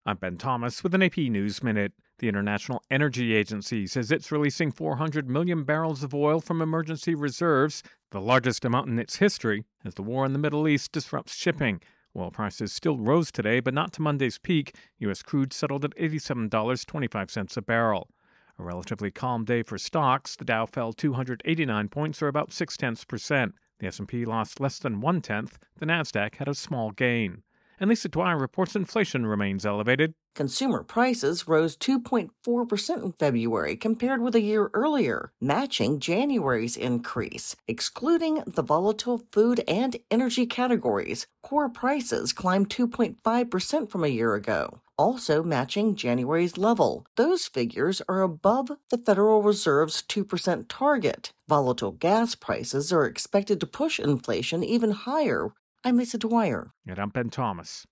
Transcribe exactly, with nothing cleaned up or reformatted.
I'm Ben Thomas with an A P News Minute. The International Energy Agency says it's releasing four hundred million barrels of oil from emergency reserves, the largest amount in its history, as the war in the Middle East disrupts shipping. Oil prices still rose today, but not to Monday's peak. U S crude settled at eighty-seven dollars and twenty-five cents a barrel. A relatively calm day for stocks. The Dow fell two hundred eighty-nine points, or about six tenths percent. The S and P lost less than one tenth. The Nasdaq had a small gain. And Lisa Dwyer reports inflation remains elevated. Consumer prices rose two point four percent in February compared with a year earlier, matching January's increase. Excluding the volatile food and energy categories, core prices climbed two point five percent from a year ago, also matching January's level. Those figures are above the Federal Reserve's two percent target. Volatile gas prices are expected to push inflation even higher. I'm Lisa Dwyer. And I'm Ben Thomas.